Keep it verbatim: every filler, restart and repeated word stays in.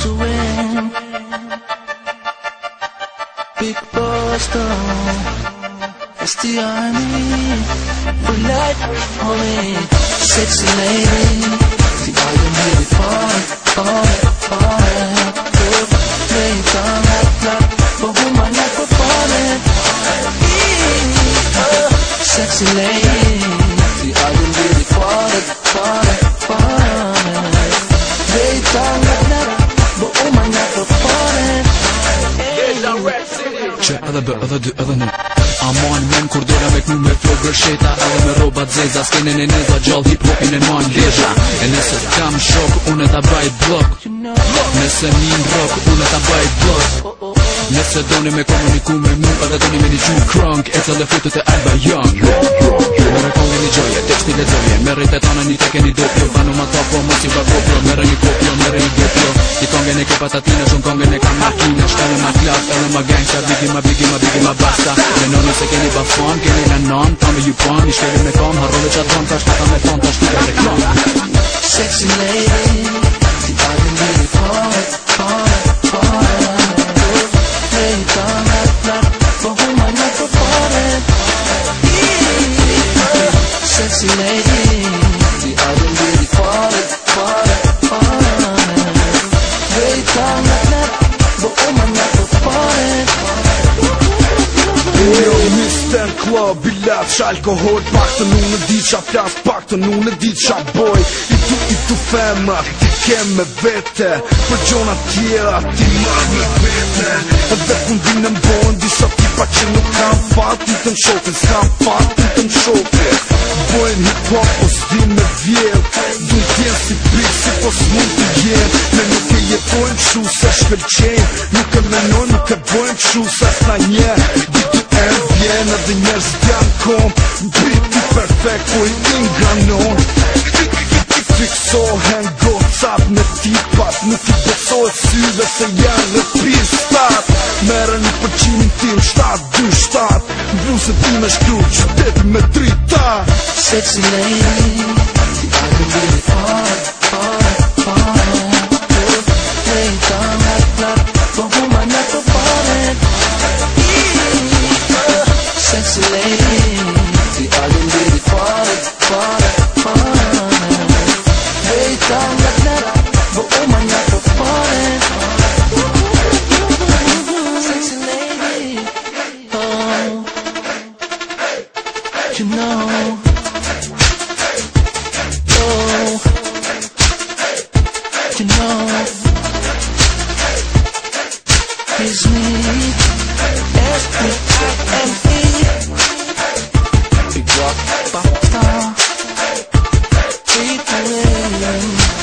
to win. Big boss though, it's the army for life. Oh wait, sexy lady, the item really far, far, far. Lay down like that, but woman not for falling. Sexy lady, the item really far, far, far. Lay down like that, but woman not for falling. Që edhe bë edhe dy edhe në Aman men kur dole me knu me flow gërsheta edhe me roba dzeza Skenen e neza gjall hip hopin e man lezha E nëse kam shok unë ta baj blok Nëse min rock unë ta baj blok Nëse doni me komuniku me mu edhe doni me një gjumë krunk E cëlle futët e Alba Young Mere kongi një gjoje, teksti ledzoje Mere të tana një teke një dopjo Banu ma tapo mos i bagopjo Mere një kopjo, mere një gopjo I kongen e ke patatina, shumë kongen e ka makina Shkale ma klap, edhe ma gangsta Bigi ma bigi ma bigi ma basta Me nono se keni bafon, keni në non Tame ju pon, i shkeli me kom Harrove qa ton, ta shkata me ton, ta shkita reklam Sexy lady, the item really far, far, far. Lay down like that, but who might not for falling? Sexy lady, the item really far, far, far. Lay down like that, but who might not for falling? Yo, mister Club, bilat, qa alkohol Pak të nunë di qa plas, pak të nunë di qa boj I tu, i tu femra, ti kem me vete Për gjona tjera, ti marrë me vete Edhe kundin e mbojnë, disa tipa që nuk kam fat Ti të mshokin, s'kam fat, ti të mshokin Bojnë hip-hop, po s'dim me vjell Du t'jen si pik, si po s'mund të jen Me nuk e jetojnë qu se shkëlqenj Nuk e menoj, nuk e bojnë qu se s'na nje Ditu e vjen edhe njerës t'jan kom Biti perfekt, po i ingranon I fiksohen gocat me tipat Nuk i besohet syve se janë repistat Mere një përqimin tim, shtat, dy, shtat Blusën ti me shkru, qyteti me drita Sexy lady, the item really far, far, far. Lay down like that, but who might not for falling? Sexy lady, the item really far, far, far. Lay down like that, but who might not for falling? Sexy lady, oh, you know. You know, it's me, S P I M E Big Rock, Papa, People.